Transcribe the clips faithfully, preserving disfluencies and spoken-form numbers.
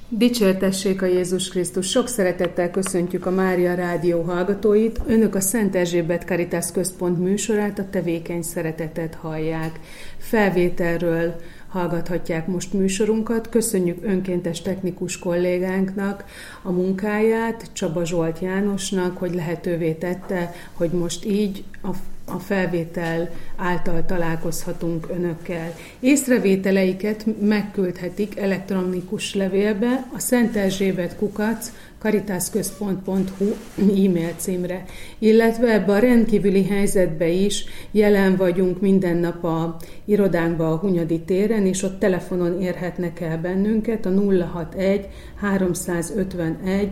Dicsértessék a Jézus Krisztus! Sok szeretettel köszöntjük a Mária Rádió hallgatóit. Önök a Szent Erzsébet Caritas Központ műsorát, a Tevékeny Szeretetet hallják. Felvételről hallgathatják most műsorunkat. Köszönjük önkéntes technikus kollégánknak a munkáját, Csaba Zsolt Jánosnak, hogy lehetővé tette, hogy most így a a felvétel által találkozhatunk önökkel. Észrevételeiket megküldhetik elektronikus levélbe a szenterzsébet kukac caritasköszpont pont hu e-mail címre, illetve ebbe a rendkívüli helyzetbe is jelen vagyunk minden nap a irodánkban a Hunyadi téren, és ott telefonon érhetnek el bennünket a nulla hatvanegy háromszázötvenegy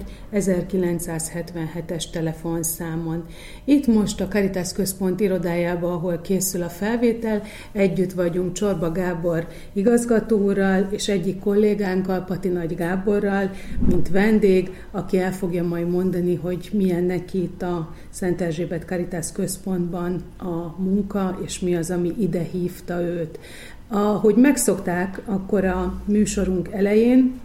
ezerkilencszázhetvenhetes telefonszámon. Itt most a Caritas Központ irodájában, ahol készül a felvétel, együtt vagyunk Csorba Gábor igazgató úrral és egyik kollégánkkal, Pati Nagy Gáborral, mint vendég, aki el fogja majd mondani, hogy milyen neki itt a Szent Erzsébet Caritas Központban a munka, és mi az, ami ide hívta őt. Ahogy megszokták, akkor a műsorunk elején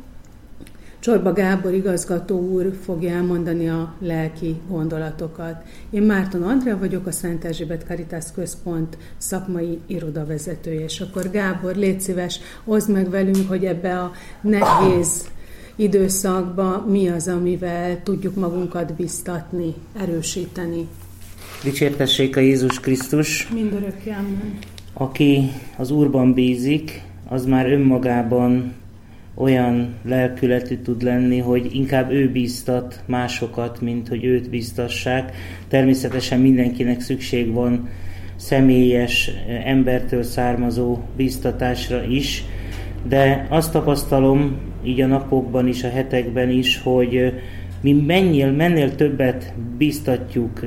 Csorba Gábor igazgató úr fogja elmondani a lelki gondolatokat. Én Márton Andrea vagyok, a Szent Erzsébet Caritas Központ szakmai irodavezetője, és akkor Gábor, légy szíves, oszd meg velünk, hogy ebbe a nehéz időszakban mi az, amivel tudjuk magunkat biztatni, erősíteni. Dicsértessék a Jézus Krisztus! Mindörökké amen. Aki az Úrban bízik, az már önmagában olyan lelkületű tud lenni, hogy inkább ő bíztat másokat, mint hogy őt bíztassák. Természetesen mindenkinek szükség van személyes, embertől származó bíztatásra is, de azt tapasztalom így a napokban is, a hetekben is, hogy mi mennél, mennél többet bíztatjuk,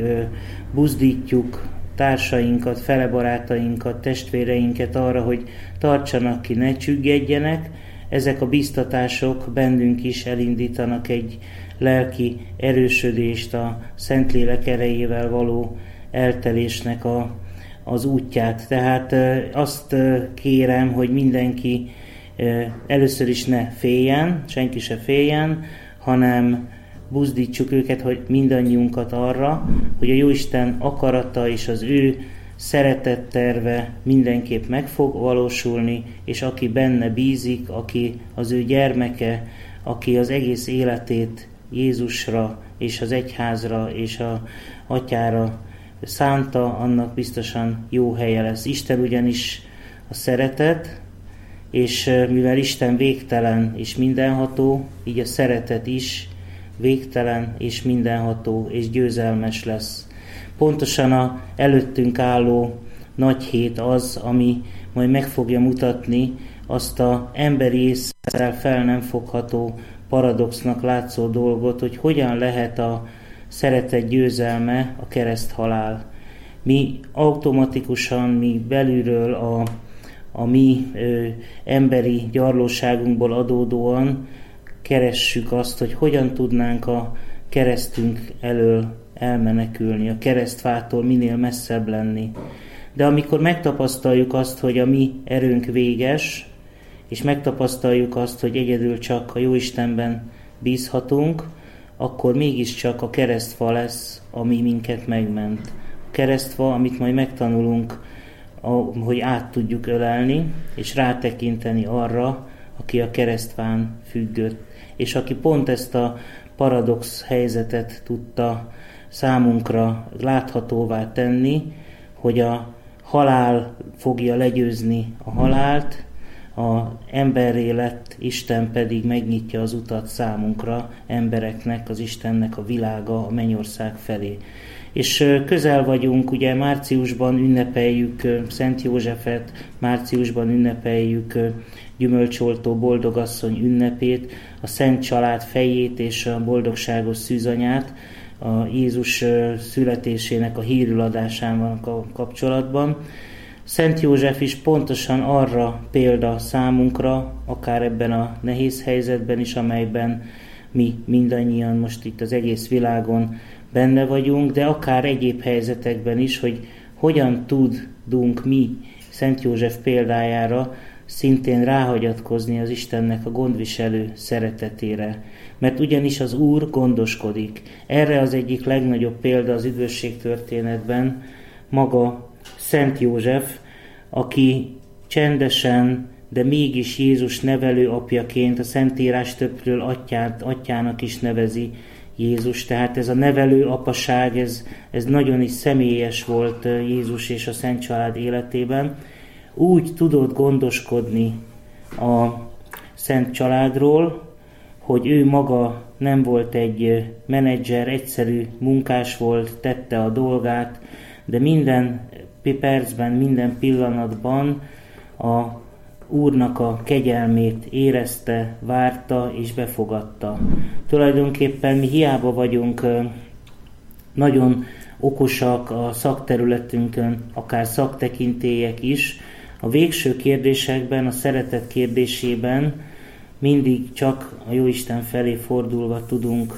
buzdítjuk társainkat, felebarátainkat, testvéreinket arra, hogy tartsanak ki, ne csüggedjenek, ezek a bíztatások bennünk is elindítanak egy lelki erősödést, a Szentlélek erejével való eltelésnek a, az útját. Tehát azt kérem, hogy mindenki először is ne féljen, senki se féljen, hanem buzdítsuk őket, hogy mindannyiunkat arra, hogy a Jóisten akarata és az ő szeretetterve mindenképp meg fog valósulni, és aki benne bízik, aki az ő gyermeke, aki az egész életét Jézusra és az egyházra és a atyára szánta, annak biztosan jó helye lesz. Isten ugyanis a szeretet, és mivel Isten végtelen és mindenható, így a szeretet is végtelen és mindenható és győzelmes lesz. Pontosan a előttünk álló nagy hét az, ami majd meg fogja mutatni azt az emberi észre fel nem fogható paradoxnak látszó dolgot, hogy hogyan lehet a szeretet győzelme a kereszthalál. Mi automatikusan, mi belülről a, a mi ö, emberi gyarlóságunkból adódóan keressük azt, hogy hogyan tudnánk a keresztünk elől elmenekülni, a keresztfától minél messzebb lenni. De amikor megtapasztaljuk azt, hogy a mi erőnk véges, és megtapasztaljuk azt, hogy egyedül csak a Jóistenben bízhatunk, akkor mégiscsak a keresztfa lesz, ami minket megment. A keresztfa, amit majd megtanulunk, hogy át tudjuk ölelni, és rátekinteni arra, aki a keresztfán függött, és aki pont ezt a paradox helyzetet tudta számunkra láthatóvá tenni, hogy a halál fogja legyőzni a halált, a emberré lett Isten pedig megnyitja az utat számunkra, embereknek, az Istennek a világa, a mennyország felé. És közel vagyunk, ugye márciusban ünnepeljük Szent Józsefet, márciusban ünnepeljük Gyümölcsoltó boldogasszony ünnepét, a Szent Család fejét és a boldogságos szűzanyát, a Jézus születésének a hírüladásával a kapcsolatban. Szent József is pontosan arra példa számunkra, akár ebben a nehéz helyzetben is, amelyben mi mindannyian most itt az egész világon benne vagyunk, de akár egyéb helyzetekben is, hogy hogyan tudunk mi Szent József példájára szintén ráhagyatkozni az Istennek a gondviselő szeretetére. Mert ugyanis az Úr gondoskodik. Erre az egyik legnagyobb példa az üdvösség történetben maga Szent József, aki csendesen, de mégis Jézus nevelő apjaként a Szentírás többről atyát, atyának is nevezi Jézus. Tehát ez a nevelő apaság, ez, ez nagyon is személyes volt Jézus és a Szent Család életében. Úgy tudott gondoskodni a Szent Családról, hogy ő maga nem volt egy menedzser, egyszerű munkás volt, tette a dolgát, de minden percben, minden pillanatban a Úrnak a kegyelmét érezte, várta és befogadta. Tulajdonképpen mi hiába vagyunk nagyon okosak a szakterületünkön, akár szaktekintélyek is, a végső kérdésekben, a szeretet kérdésében mindig csak a Jóisten felé fordulva tudunk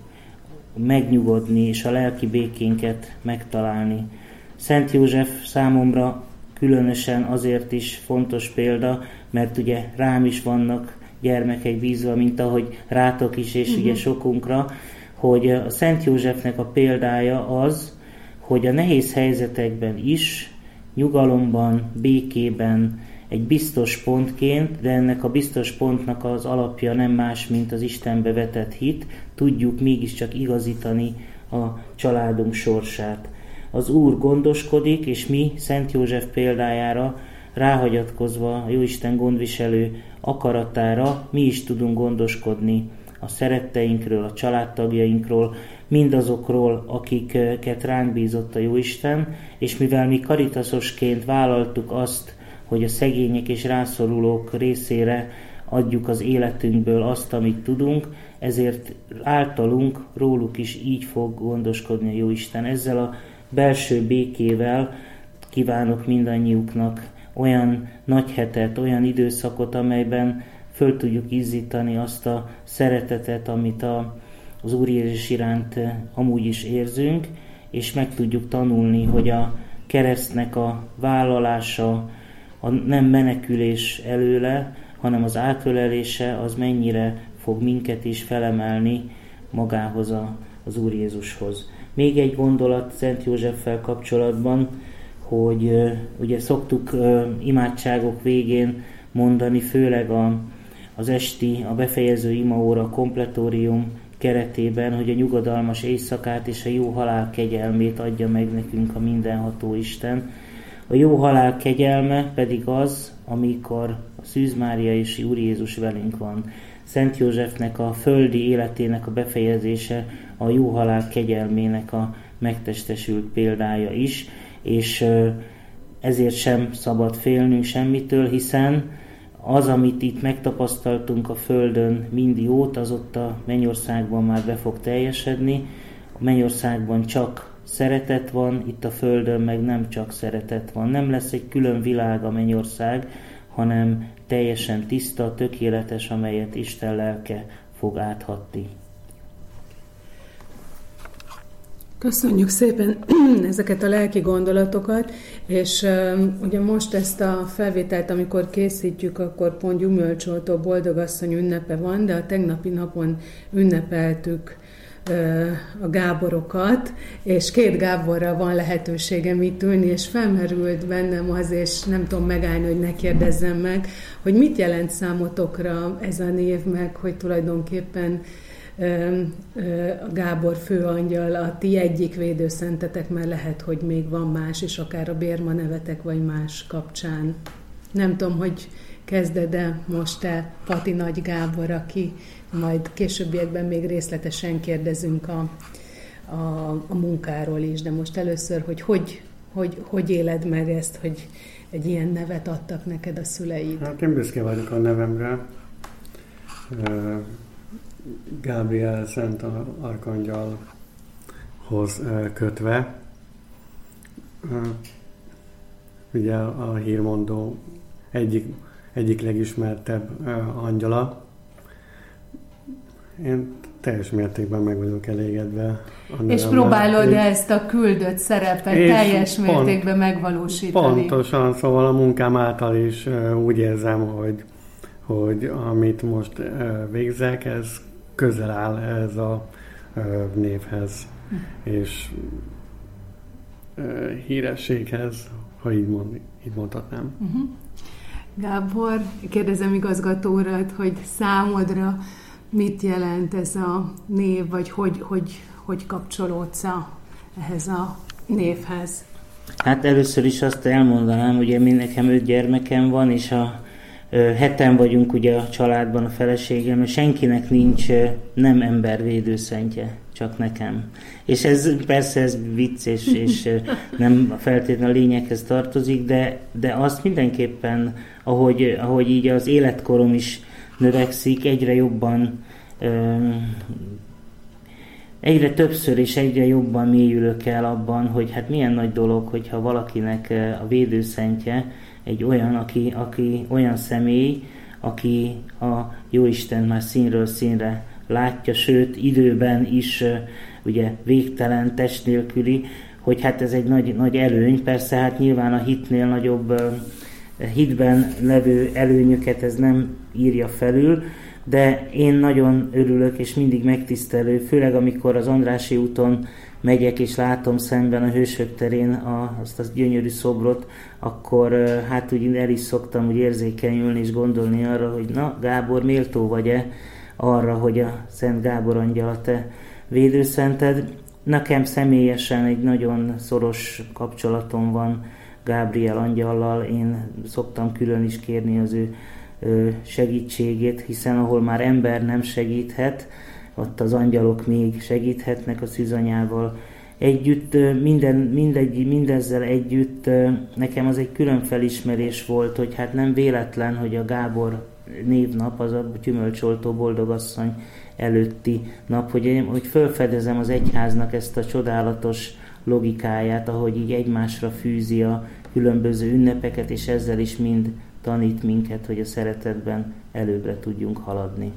megnyugodni és a lelki békénket megtalálni. Szent József számomra különösen azért is fontos példa, mert ugye rám is vannak gyermekek bízva, mint ahogy rátok is, és uh-huh. ugye sokunkra, hogy a Szent Józsefnek a példája az, hogy a nehéz helyzetekben is, nyugalomban, békében, egy biztos pontként, de ennek a biztos pontnak az alapja nem más, mint az Istenbe vetett hit, tudjuk mégiscsak igazítani a családunk sorsát. Az Úr gondoskodik, és mi Szent József példájára ráhagyatkozva a Jóisten gondviselő akaratára mi is tudunk gondoskodni a szeretteinkről, a családtagjainkról, mindazokról, akiket ránk bízott a Jóisten, és mivel mi karitaszosként vállaltuk azt, hogy a szegények és rászorulók részére adjuk az életünkből azt, amit tudunk, ezért általunk, róluk is így fog gondoskodni a Jóisten. Ezzel a belső békével kívánok mindannyiuknak olyan nagy hetet, olyan időszakot, amelyben föl tudjuk izzítani azt a szeretetet, amit a, az Úr Jézus iránt amúgy is érzünk, és meg tudjuk tanulni, hogy a keresztnek a vállalása, a nem menekülés előle, hanem az átölelése, az mennyire fog minket is felemelni magához a, az Úr Jézushoz. Még egy gondolat Szent Józseffel kapcsolatban, hogy uh, ugye szoktuk uh, imádságok végén mondani, főleg a, az esti, a befejező imaóra, kompletórium keretében, hogy a nyugodalmas éjszakát és a jó halál kegyelmét adja meg nekünk a mindenható Isten. A jó halál kegyelme pedig az, amikor a Szűz Mária és Úr Jézus velünk van. Szent Józsefnek a földi életének a befejezése a jó halál kegyelmének a megtestesült példája is, és ezért sem szabad félnünk semmitől, hiszen az, amit itt megtapasztaltunk a földön mind jót, az ott a mennyországban már be fog teljesedni. A mennyországban csak szeretet van, itt a földön meg nem csak szeretet van. Nem lesz egy külön világ a mennyország, hanem teljesen tiszta, tökéletes, amelyet Isten lelke fog áthatni. Köszönjük szépen ezeket a lelki gondolatokat, és uh, ugye most ezt a felvételt, amikor készítjük, akkor pont Gyümölcsoltó Boldogasszony ünnepe van, de a tegnapi napon ünnepeltük uh, a Gáborokat, és két Gáborra van lehetőségem itt ülni, és felmerült bennem az, és nem tudom megállni, hogy ne kérdezzem meg, hogy mit jelent számotokra ez a név, meg hogy tulajdonképpen a Gábor főangyal a ti egyik védőszentetek, mert lehet, hogy még van más is, akár a Bérma nevetek, vagy más kapcsán. Nem tudom, hogy kezded, de most te, Pati Nagy Gábor, aki majd későbbiekben még részletesen kérdezünk a, a, a munkáról is, de most először, hogy hogy, hogy hogy éled meg ezt, hogy egy ilyen nevet adtak neked a szüleid? Hát én büszke vagyok a nevemre. Gábriel Szent Arkangyalhoz kötve. Ugye a hírmondó egyik, egyik legismertebb angyala. Én teljes mértékben meg vagyok elégedve. És próbálod ezt a küldött szerepet teljes pont, mértékben megvalósítani? Pontosan, szóval a munkám által is úgy érzem, hogy, hogy amit most végzek, ez közel áll ez a névhez, hm. és hírességhez, ha így, mond, így mondhatnám. Uh-huh. Gábor, kérdezem igazgató urat, hogy számodra mit jelent ez a név, vagy hogy, hogy, hogy kapcsolódsz ehhez a névhez? Hát először is azt elmondanám, ugye én nekem öt gyermekem van, és a ö, heten vagyunk ugye a családban a feleségem, és senkinek nincs ö, nem embervédőszentje, csak nekem. És ez persze ez vicc, és, és ö, nem feltétlenül a lényeghez tartozik, de, de azt mindenképpen, ahogy, ahogy így az életkorom is növekszik, egyre jobban, um, egyre többször és egyre jobban mélyülök el abban, hogy hát milyen nagy dolog, hogyha valakinek a védőszentje egy olyan, aki, aki olyan személy, aki a Jóisten már színről színre látja, sőt időben is ugye végtelen, test nélküli, hogy hát ez egy nagy, nagy előny. Persze hát nyilván a hitnél nagyobb hitben levő előnyöket ez nem írja felül, de én nagyon örülök, és mindig megtisztelő, főleg amikor az Andrássy úton megyek, és látom szemben a Hősök terén a, azt a gyönyörű szobrot, akkor hát úgy el is szoktam úgy érzékenyülni és gondolni arra, hogy na, Gábor, méltó vagy-e arra, hogy a Szent Gábor angyal a te védőszented. Nekem személyesen egy nagyon szoros kapcsolatom van Gábriel angyallal, én szoktam külön is kérni az ő segítségét, hiszen ahol már ember nem segíthet, ott az angyalok még segíthetnek a szűzanyával együtt. Minden, mindegy, mindezzel együtt nekem az egy külön felismerés volt, hogy hát nem véletlen, hogy a Gábor névnap, az a gyümölcsoltó boldogasszony előtti nap, hogy, hogy felfedezem az egyháznak ezt a csodálatos logikáját, ahogy így egymásra fűzi a különböző ünnepeket, és ezzel is mind tanít minket, hogy a szeretetben előbbre tudjunk haladni.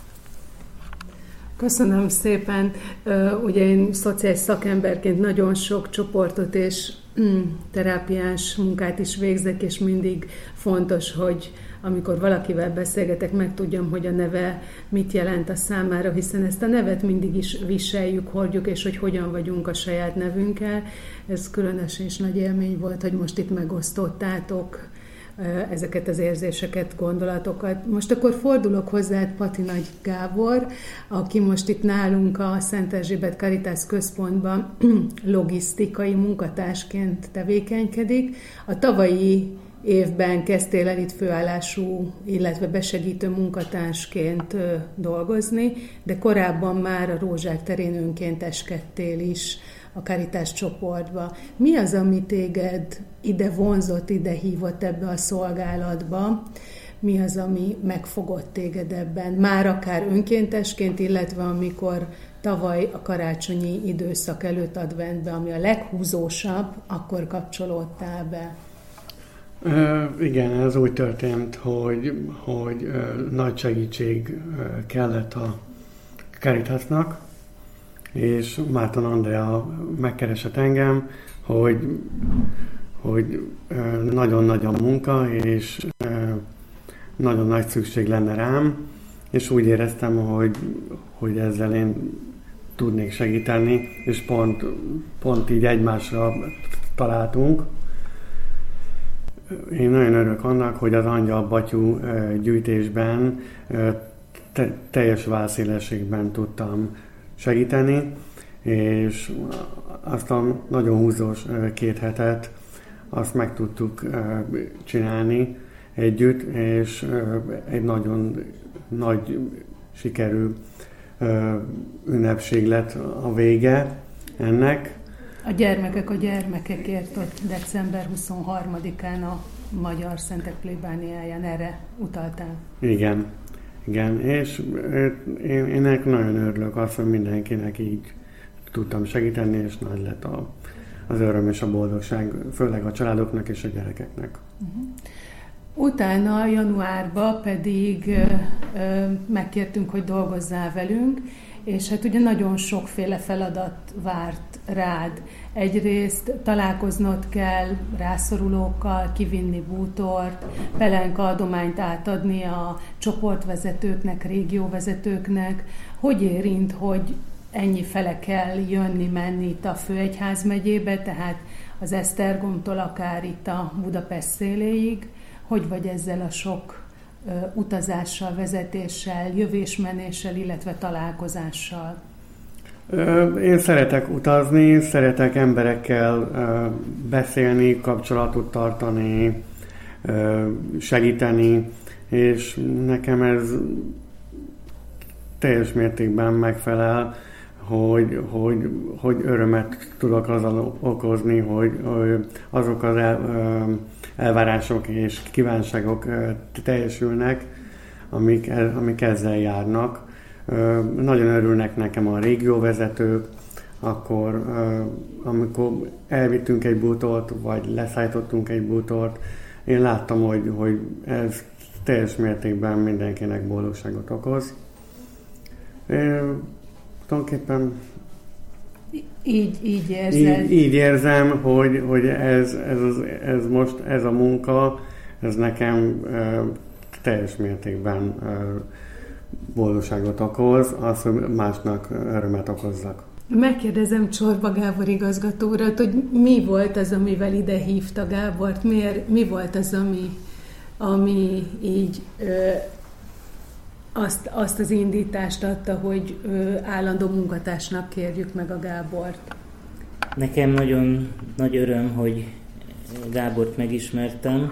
Köszönöm szépen. Ugye én szociális szakemberként nagyon sok csoportot és terápiás munkát is végzek, és mindig fontos, hogy amikor valakivel beszélgetek, megtudjam, hogy a neve mit jelent a számára, hiszen ezt a nevet mindig is viseljük, hordjuk, és hogy hogyan vagyunk a saját nevünkkel. Ez különösen is nagy élmény volt, hogy most itt megosztottátok ezeket az érzéseket, gondolatokat. Most akkor fordulok hozzád, Pati Nagy Gábor, aki most itt nálunk a Szent Erzsébet Caritas Központban logisztikai munkatársként tevékenykedik. A tavalyi évben kezdtél el itt főállású, illetve besegítő munkatársként dolgozni, de korábban már a Rózsák terén önkénteskedtél is a Caritas csoportba. Mi az, ami téged ide vonzott, ide hívott ebbe a szolgálatba? Mi az, ami megfogott téged ebben? Már akár önkéntesként, illetve amikor tavaly a karácsonyi időszak előtt adventbe, ami a leghúzósabb, akkor kapcsolódtál be? Uh, igen, ez úgy történt, hogy, hogy uh, nagy segítség uh, kellett a Caritasnak, és Márton Andrea megkeresett engem, hogy, hogy uh, nagyon nagy a munka, és uh, nagyon nagy szükség lenne rám, és úgy éreztem, hogy, hogy ezzel én tudnék segíteni, és pont, pont így egymásra találtunk. Én nagyon örülök annak, hogy az Angyal Batyú gyűjtésben te- teljes válszélességben tudtam segíteni, és azt a nagyon húzós két hetet azt meg tudtuk csinálni együtt, és egy nagyon nagy sikerű ünnepség lett a vége ennek. A gyermekek a gyermekekért ott december huszonharmadikán a Magyar Szentek plébániáján erre utaltál. Igen, igen, és én, én nagyon örülök azt, hogy mindenkinek így tudtam segíteni, és nagy lett a, az öröm és a boldogság, főleg a családoknak és a gyerekeknek. Utána januárban pedig ö, ö, megkértünk, hogy dolgozzál velünk, és hát ugye nagyon sokféle feladat várt rád. Egyrészt találkoznod kell rászorulókkal, kivinni bútort, pelenka adományt átadni a csoportvezetőknek, régióvezetőknek. Hogy érint, hogy ennyi fele kell jönni-menni itt a Főegyházmegyébe, tehát az Esztergomtól akár itt a Budapest széléig? Hogy vagy ezzel a sok ö, utazással, vezetéssel, jövésmenéssel, illetve találkozással? Én szeretek utazni, szeretek emberekkel beszélni, kapcsolatot tartani, segíteni, és nekem ez teljes mértékben megfelel, hogy, hogy, hogy örömet tudok azzal okozni, hogy azok az el, elvárások és kívánságok teljesülnek, amik, amik ezzel járnak. Nagyon örülnek nekem a régióvezetők, akkor amikor elvittünk egy bútort, vagy leszállítottunk egy bútort, én láttam, hogy, hogy ez teljes mértékben mindenkinek boldogságot okoz. Én, tulajdonképpen így, így érzed? Így, így érzem, hogy, hogy ez, ez, az, ez most, ez a munka, ez nekem teljes mértékben boldogságot okoz, az, hogy másnak örömet okozzak. Megkérdezem Csorba Gábor igazgató urat, hogy mi volt az, amivel ide hívta Gábort, miért, mi volt az, ami, ami így ö, azt, azt az indítást adta, hogy ö, állandó munkatársnak kérjük meg a Gábort? Nekem nagyon nagy öröm, hogy Gábort megismertem.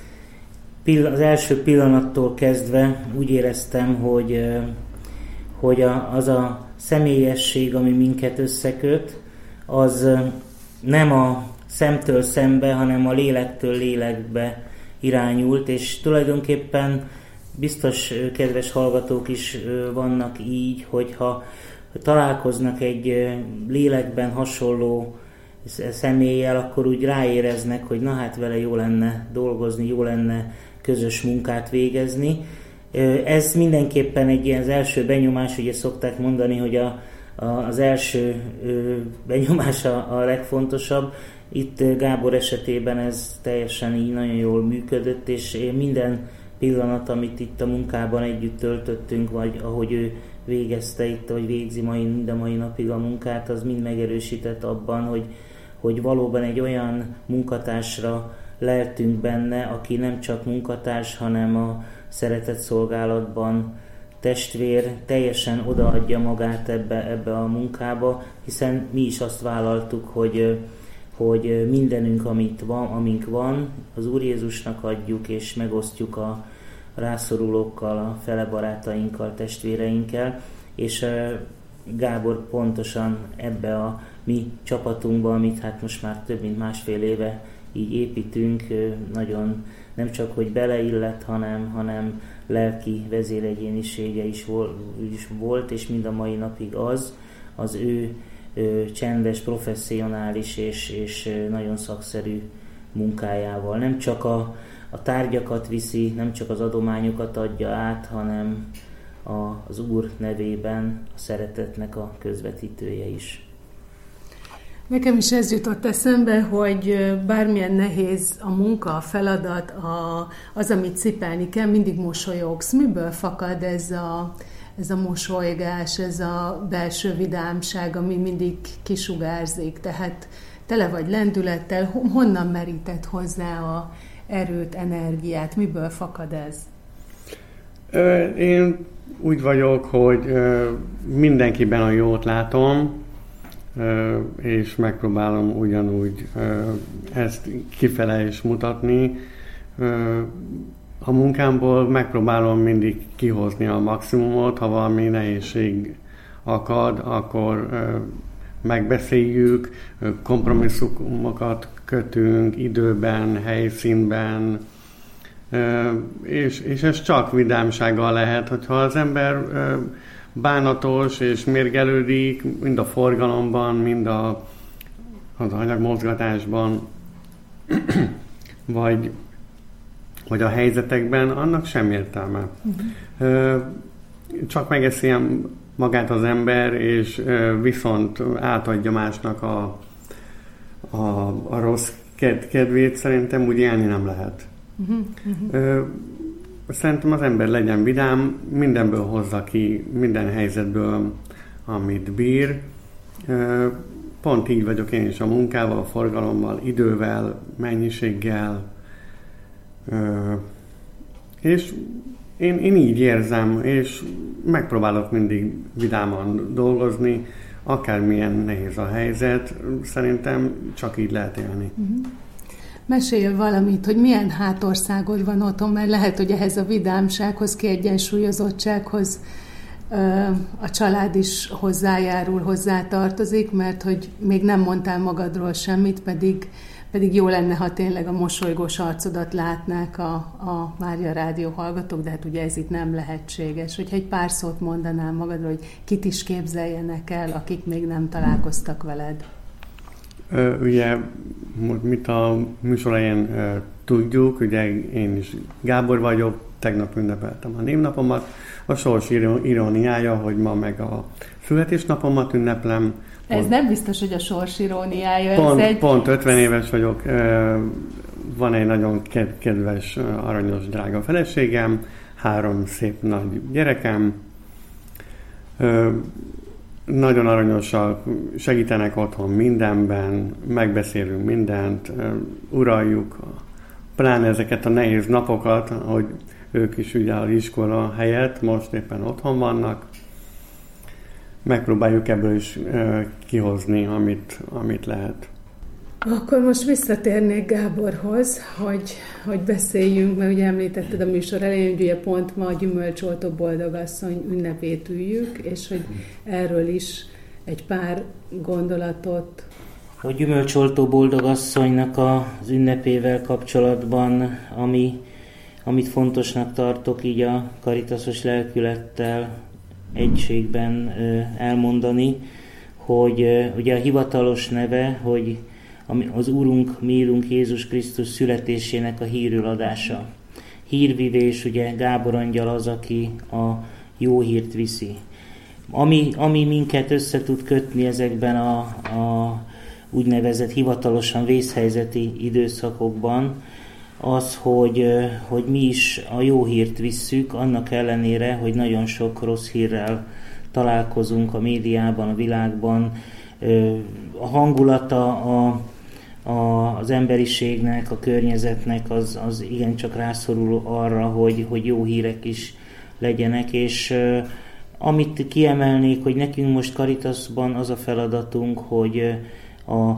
Az első pillanattól kezdve úgy éreztem, hogy, hogy az a személyesség, ami minket összeköt, az nem a szemtől szembe, hanem a lélektől lélekbe irányult, és tulajdonképpen biztos kedves hallgatók is vannak így, hogyha találkoznak egy lélekben hasonló személlyel, akkor úgy ráéreznek, hogy na hát vele jó lenne dolgozni, jó lenne közös munkát végezni. Ez mindenképpen egy ilyen az első benyomás, ugye szokták mondani, hogy a, a, az első benyomás a, a legfontosabb. Itt Gábor esetében ez teljesen így nagyon jól működött, és minden pillanat, amit itt a munkában együtt töltöttünk, vagy ahogy ő végezte itt, vagy végzi mai, mind a mai napig a munkát, az mind megerősített abban, hogy, hogy valóban egy olyan munkatársra leltünk benne, aki nem csak munkatárs, hanem a szeretett szolgálatban testvér, teljesen odaadja magát ebbe, ebbe a munkába, hiszen mi is azt vállaltuk, hogy, hogy mindenünk, amit van, amink van, az Úr Jézusnak adjuk, és megosztjuk a rászorulókkal, a fele barátainkkal, testvéreinkkel, és Gábor pontosan ebbe a mi csapatunkba, amit hát most már több mint másfél éve így építünk, nagyon nem csak, hogy beleillett, hanem, hanem lelki vezéregyénisége is volt, és mind a mai napig az, az ő csendes, professzionális és, és nagyon szakszerű munkájával. Nem csak a, a tárgyakat viszi, nem csak az adományokat adja át, hanem a, az Úr nevében a szeretetnek a közvetítője is. Nekem is ez jutott eszembe, hogy bármilyen nehéz a munka, a feladat, a, az, amit cipelni kell, mindig mosolyogsz. Miből fakad ez a, ez a mosolygás, ez a belső vidámság, ami mindig kisugárzik? Tehát tele vagy lendülettel, honnan meríted hozzá a erőt, energiát? Miből fakad ez? Én úgy vagyok, hogy mindenkiben a jót látom, és megpróbálom ugyanúgy ezt kifele is mutatni. A munkámból megpróbálom mindig kihozni a maximumot, ha valami nehézség akad, akkor megbeszéljük, kompromisszumokat kötünk időben, helyszínben, és, és ez csak vidámsággal lehet, hogyha az ember bánatos és mérgelődik, mind a forgalomban, mind a, az anyagmozgatásban, vagy, vagy a helyzetekben, annak sem értelme. Uh-huh. Csak megeszi magát az ember, és viszont átadja másnak a, a, a rossz ked, kedvét, szerintem úgy élni nem lehet. Uh-huh. Uh-huh. Szerintem az ember legyen vidám, mindenből hozza ki, minden helyzetből, amit bír. Pont így vagyok én is a munkával, a forgalommal, idővel, mennyiséggel. És én, én így érzem, és megpróbálok mindig vidáman dolgozni, akármilyen nehéz a helyzet, szerintem csak így lehet élni. Uh-huh. Mesélj valamit, hogy milyen hátországod van otthon, mert lehet, hogy ehhez a vidámsághoz, kiegyensúlyozottsághoz a család is hozzájárul, hozzátartozik, mert hogy még nem mondtál magadról semmit, pedig, pedig jó lenne, ha tényleg a mosolygós arcodat látnák a, a Mária Rádió hallgatók, de hát ugye ez itt nem lehetséges. Hogyha egy pár szót mondanál magadról, hogy kit is képzeljenek el, akik még nem találkoztak veled. Ö, ugye, mit a műsor elején tudjuk, ugye én is Gábor vagyok, tegnap ünnepeltem a névnapomat, a sors iróniája, hogy ma meg a születésnapomat ünneplem. Ez pont, nem biztos, hogy a sors iróniája. Pont, ez egy... pont ötven éves vagyok, van egy nagyon kedves, aranyos, drága feleségem, három szép nagy gyerekem, nagyon aranyosak, segítenek otthon mindenben, megbeszélünk mindent, uraljuk, pláne ezeket a nehéz napokat, hogy ők is ugye az iskola helyett most éppen otthon vannak. Megpróbáljuk ebből is kihozni, amit, amit lehet. Akkor most visszatérnék Gáborhoz, hogy, hogy beszéljünk, mert ugye említetted a műsor elején, hogy ugye pont ma a gyümölcsoltó boldogasszony ünnepét üljük, és hogy erről is egy pár gondolatot. A gyümölcsoltó boldogasszonynak az ünnepével kapcsolatban, ami, amit fontosnak tartok így a Karitasos lelkülettel egységben elmondani, hogy ugye a hivatalos neve, hogy az Úrunk, mi Úrunk Jézus Krisztus születésének a hírül adása. Hírvivés, ugye Gábor angyal az, aki a jó hírt viszi. Ami, ami minket össze tud kötni ezekben a, a úgynevezett hivatalosan vészhelyzeti időszakokban, az, hogy, hogy mi is a jó hírt visszük, annak ellenére, hogy nagyon sok rossz hírrel találkozunk a médiában, a világban. A hangulata a, a, az emberiségnek, a környezetnek az, az igencsak rászorul arra, hogy, hogy jó hírek is legyenek, és amit kiemelnék, hogy nekünk most Caritasban az a feladatunk, hogy a,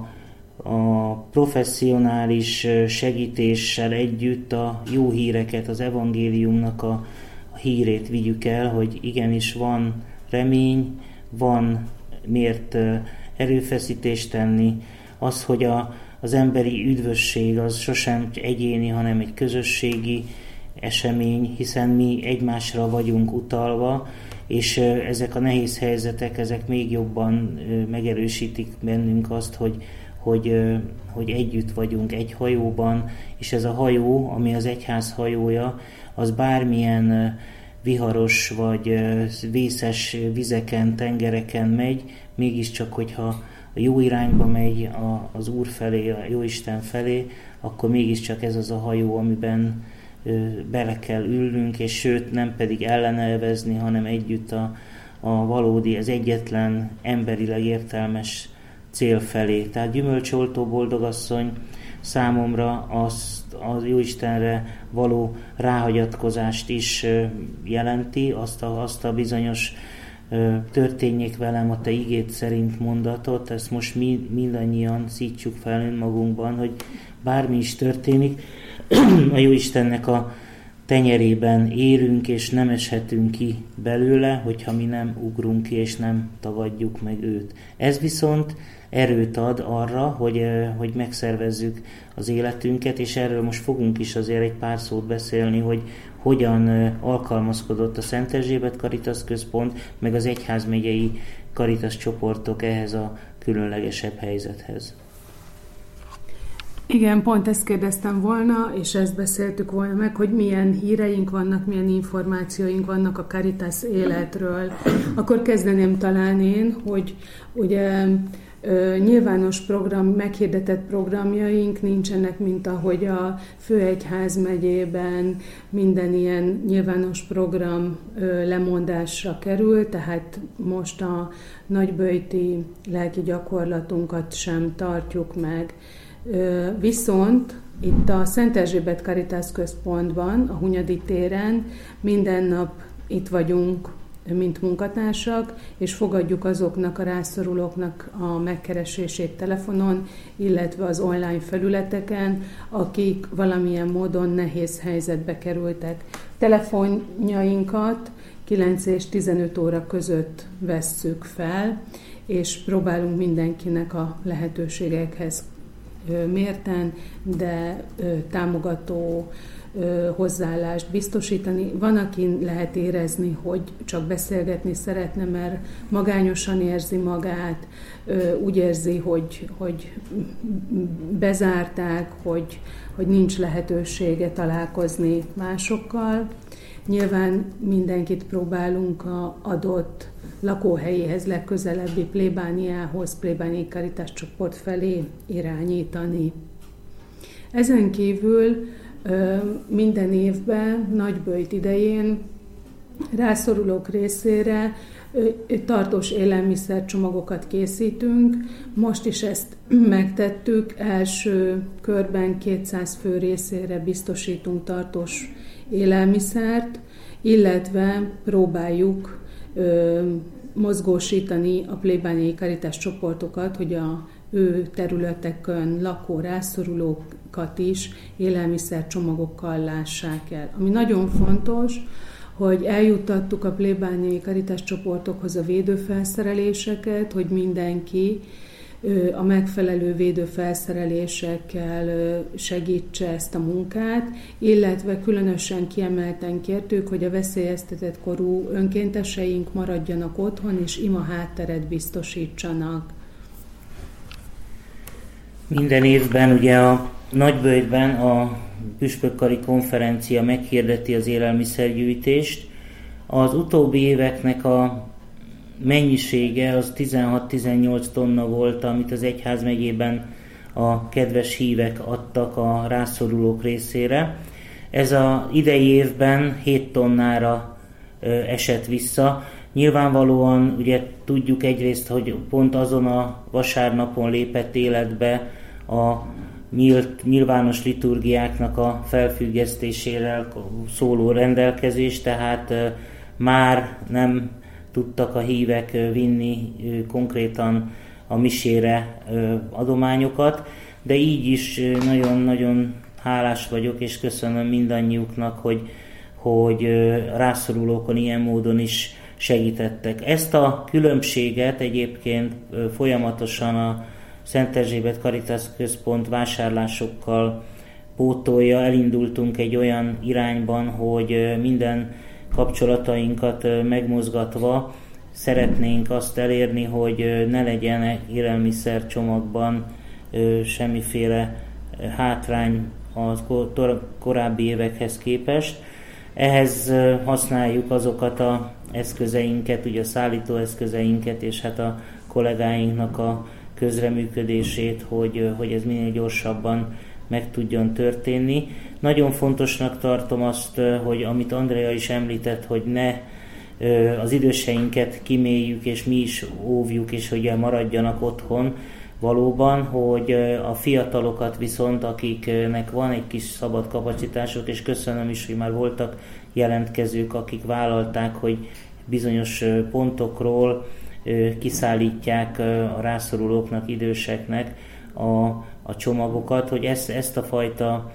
a professzionális segítéssel együtt a jó híreket, az evangéliumnak a, a hírét vigyük el, hogy igenis van remény, van miért erőfeszítést tenni, az, hogy a, az emberi üdvösség az sosem egyéni, hanem egy közösségi esemény, hiszen mi egymásra vagyunk utalva, és ezek a nehéz helyzetek, ezek még jobban megerősítik bennünk azt, hogy, hogy, hogy együtt vagyunk egy hajóban, és ez a hajó, ami az egyház hajója, az bármilyen viharos vagy vészes vizeken, tengereken megy, mégiscsak, hogyha a jó irányba megy az Úr felé, a Jóisten felé, akkor mégiscsak ez az a hajó, amiben bele kell ülnünk, és sőt nem pedig ellenelvezni, hanem együtt a, a valódi, az egyetlen emberileg értelmes cél felé. Tehát gyümölcsoltó boldogasszony számomra azt a Jóistenre való ráhagyatkozást is jelenti, azt a, azt a bizonyos történjék velem a te igéd szerint mondatot, ezt most mi mindannyian szítsuk fel önmagunkban, hogy bármi is történik, a Jóistennek a tenyerében érünk, és nem eshetünk ki belőle, hogyha mi nem ugrunk ki, és nem tagadjuk meg őt. Ez viszont erőt ad arra, hogy, hogy megszervezzük az életünket, és erről most fogunk is azért egy pár szót beszélni, hogy hogyan alkalmazkodott a Szent Erzsébet Caritas Központ, meg az egyházmegyei Caritas csoportok ehhez a különlegesebb helyzethez. Igen, pont ezt kérdeztem volna, és ezt beszéltük volna meg, hogy milyen híreink vannak, milyen információink vannak a Caritas életről. Akkor kezdeném talán én, hogy ugye nyilvános program, meghirdetett programjaink nincsenek, mint ahogy a Főegyház megyében minden ilyen nyilvános program lemondásra kerül, tehát most a nagyböjti lelki gyakorlatunkat sem tartjuk meg. Viszont itt a Szent Erzsébet Caritas Központban, a Hunyadi téren minden nap itt vagyunk, mint munkatársak, és fogadjuk azoknak a rászorulóknak a megkeresését telefonon, illetve az online felületeken, akik valamilyen módon nehéz helyzetbe kerültek. Telefonjainkat kilenc és tizenöt óra között vesszük fel, és próbálunk mindenkinek a lehetőségekhez mérten, de támogató hozzáállást biztosítani. Van, akin lehet érezni, hogy csak beszélgetni szeretne, mert magányosan érzi magát, úgy érzi, hogy, hogy bezárták, hogy, hogy nincs lehetősége találkozni másokkal. Nyilván mindenkit próbálunk az adott lakóhelyéhez, legközelebbi plébániához, plébániai Caritas csoport felé irányítani. Ezen kívül minden évben, nagyböjt idején rászorulók részére tartós élelmiszercsomagokat készítünk. Most is ezt megtettük, első körben kétszáz fő részére biztosítunk tartós élelmiszert, illetve próbáljuk mozgósítani a plébániai Caritas csoportokat, hogy a ő területeken lakó rászorulókat is élelmiszercsomagokkal lássák el. Ami nagyon fontos, hogy eljuttattuk a plébániai Caritas csoportokhoz a védőfelszereléseket, hogy mindenki a megfelelő védőfelszerelésekkel segítse ezt a munkát, illetve különösen kiemelten kértük, hogy a veszélyeztetett korú önkénteseink maradjanak otthon, és ima hátteret biztosítsanak. Minden évben ugye a Nagyböjtben a püspökkari konferencia meghirdeti az élelmiszergyűjtést. Az utóbbi éveknek a mennyisége az tizenhat-tizennyolc tonna volt, amit az egyházmegyében a kedves hívek adtak a rászorulók részére. Ez az idei évben hét tonnára esett vissza. Nyilvánvalóan ugye tudjuk egyrészt, hogy pont azon a vasárnapon lépett életbe a nyílt, nyilvános liturgiáknak a felfüggesztéséről szóló rendelkezés, tehát már nem tudtak a hívek vinni konkrétan a misére adományokat, de így is nagyon-nagyon hálás vagyok, és köszönöm mindannyiuknak, hogy, hogy rászorulókon ilyen módon is segítettek. Ezt a különbséget egyébként folyamatosan a Szent Erzsébet Caritas Központ vásárlásokkal pótolja. Elindultunk egy olyan irányban, hogy minden kapcsolatainkat megmozgatva szeretnénk azt elérni, hogy ne legyen élelmiszer csomagban semmiféle hátrány a korábbi évekhez képest. Ehhez használjuk azokat az eszközeinket, ugye a szállítóeszközeinket, és hát a kollégáinknak a közreműködését, hogy, hogy ez minél gyorsabban meg tudjon történni. Nagyon fontosnak tartom azt, hogy amit Andrea is említett, hogy ne az időseinket kiméljük, és mi is óvjuk, és hogy maradjanak otthon valóban, hogy a fiatalokat viszont, akiknek van egy kis szabad kapacitások, és köszönöm is, hogy már voltak jelentkezők, akik vállalták, hogy bizonyos pontokról kiszállítják a rászorulóknak, időseknek a, a csomagokat, hogy ezt, ezt a fajta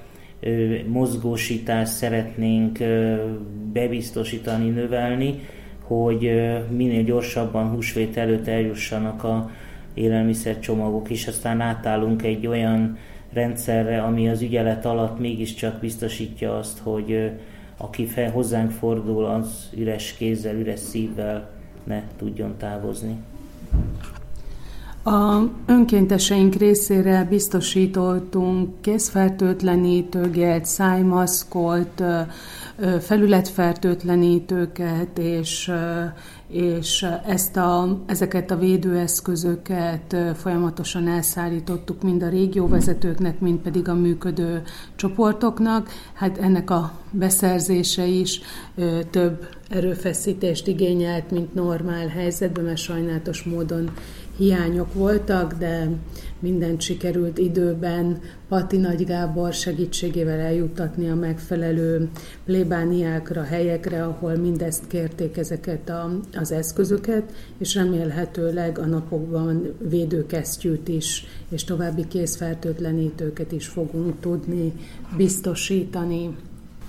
mozgósítást szeretnénk bebiztosítani, növelni, hogy minél gyorsabban húsvét előtt eljussanak a élelmiszercsomagok, és aztán átállunk egy olyan rendszerre, ami az ügyelet alatt mégiscsak biztosítja azt, hogy aki fel hozzánk fordul, az üres kézzel, üres szívvel ne tudjon távozni. A önkénteseink részére biztosítottunk kézfertőtlenítőgelt, szájmaszkot, felületfertőtlenítőket, és, és ezt a, ezeket a védőeszközöket folyamatosan elszállítottuk mind a régióvezetőknek, mind pedig a működő csoportoknak. Hát ennek a beszerzése is több erőfeszítést igényelt, mint normál helyzetben, mert sajnálatos módon hiányok voltak, de mindent sikerült időben Pati Nagy Gábor segítségével eljuttatni a megfelelő plébániákra, helyekre, ahol mindezt kérték, ezeket a, az eszközöket, és remélhetőleg a napokban védőkesztyűt is, és további kézfertőtlenítőket is fogunk tudni biztosítani.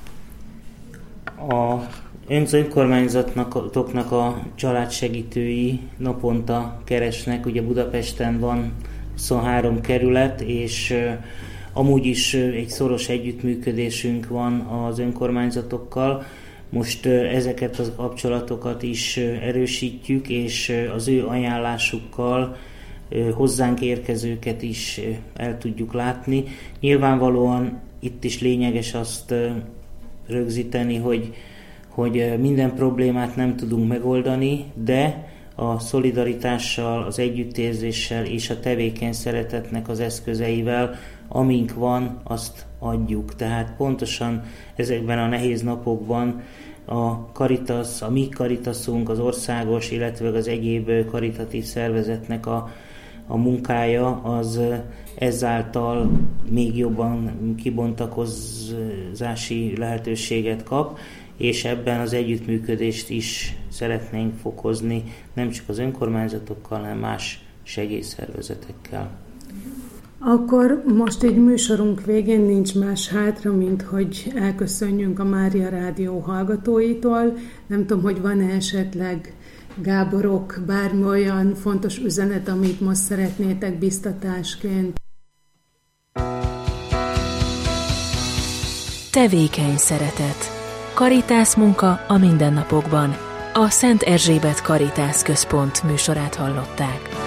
A önkormányzatoknak a családsegítői naponta keresnek, ugye Budapesten van huszonhárom kerület, és amúgy is egy szoros együttműködésünk van az önkormányzatokkal. Most ezeket a kapcsolatokat is erősítjük, és az ő ajánlásukkal hozzánk érkezőket is el tudjuk látni. Nyilvánvalóan itt is lényeges azt rögzíteni, hogy hogy minden problémát nem tudunk megoldani, de a szolidaritással, az együttérzéssel és a tevékeny szeretetnek az eszközeivel, amink van, azt adjuk. Tehát pontosan ezekben a nehéz napokban a Caritas, a mi Caritasunk, az országos, illetve az egyéb karitatív szervezetnek a, a munkája, az ezáltal még jobban kibontakozási lehetőséget kap, és ebben az együttműködést is szeretnénk fokozni, nem csak az önkormányzatokkal, hanem más segélyszervezetekkel. Akkor most így műsorunk végén nincs más hátra, mint hogy elköszönjünk a Mária Rádió hallgatóitól. Nem tudom, hogy van-e esetleg, Gáborok, bármi olyan fontos üzenet, amit most szeretnétek biztatásként? Tevékeny szeretet. Caritas munka a mindennapokban. A Szent Erzsébet Caritas Központ műsorát hallották.